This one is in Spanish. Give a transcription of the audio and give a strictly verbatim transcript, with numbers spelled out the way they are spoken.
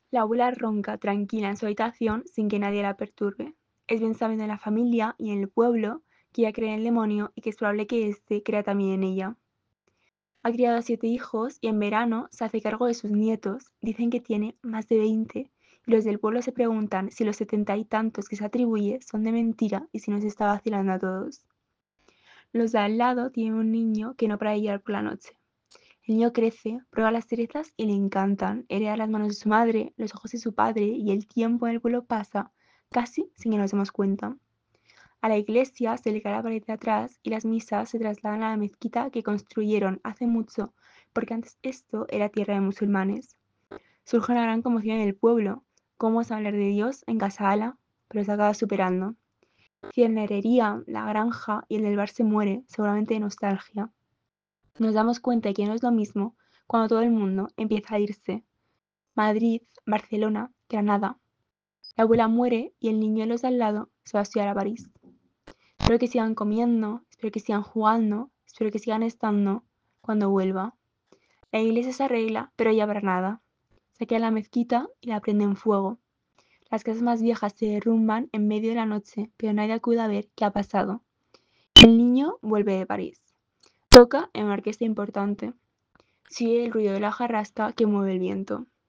La abuela ronca tranquila en su habitación sin que nadie la perturbe. Es bien sabido en la familia y en el pueblo que ella cree en el demonio y que es probable que éste crea también en ella. Ha criado a siete hijos y en verano se hace cargo de sus nietos. Dicen que tiene más de veinte. Y los del pueblo se preguntan si los setenta y tantos que se atribuye son de mentira y si nos está vacilando a todos. Los de al lado tienen un niño que no para de llorar por la noche. El niño crece, prueba las cerezas y le encantan. Hereda las manos de su madre, los ojos de su padre y el tiempo en el pueblo pasa casi sin que nos demos cuenta. A la iglesia se le cae la pared de atrás y las misas se trasladan a la mezquita que construyeron hace mucho, porque antes esto era tierra de musulmanes. Surge una gran conmoción en el pueblo. ¿Cómo vas a hablar de Dios en casa ala? Pero se acaba superando. Ciernerería, la granja y el del bar se muere, seguramente de nostalgia. Nos damos cuenta de que no es lo mismo cuando todo el mundo empieza a irse. Madrid, Barcelona, Granada. La abuela muere y el niño de los de al lado se va a estudiar a París. Espero que sigan comiendo, espero que sigan jugando, espero que sigan estando cuando vuelva. La iglesia se arregla, pero ya para nada. Saquea la mezquita y la prende en fuego. Las casas más viejas se derrumban en medio de la noche, pero nadie acude a ver qué ha pasado. El niño vuelve de París. Toca en una orquesta importante. Sigue el ruido de la jarrasca que mueve el viento.